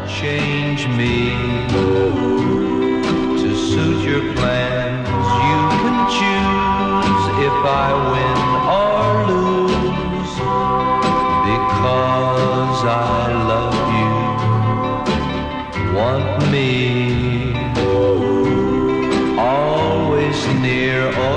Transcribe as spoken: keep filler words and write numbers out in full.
change me to suit your plans. You can choose if I win or lose, because I love you. Want me always near or